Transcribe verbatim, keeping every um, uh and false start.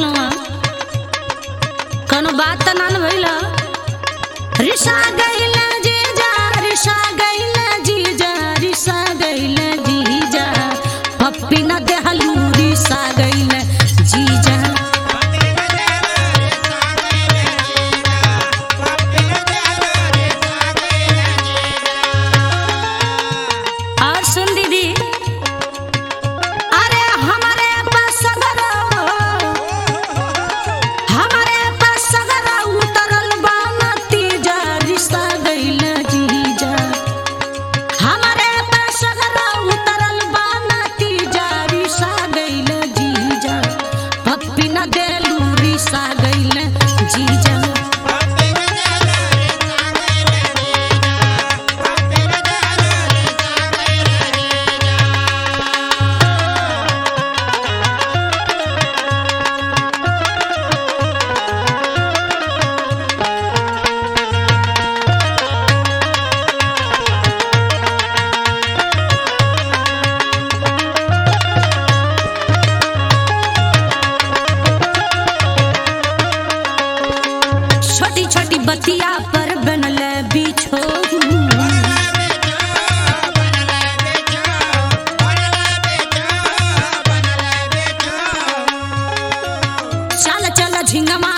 बैठल हुआ कौनो बात त ना भइला रिसा गइल जीजा रिसा गइल जीजा रिसा गइल जीजा पप्पी न देहलू रिसा गइल जीजा और सुन दीदी अरे हमारे पास सगरा हमारे पास सगरा उतरल बाना तीजा रिसा गइल जीजा हमारे पास सगरा उतरल बाना तीजा रिसा गइल जीजा पप्पी न देलू रिसा गइल जीजा छोटी छोटी बतिया पर बनल बिछो चल चल झिंगा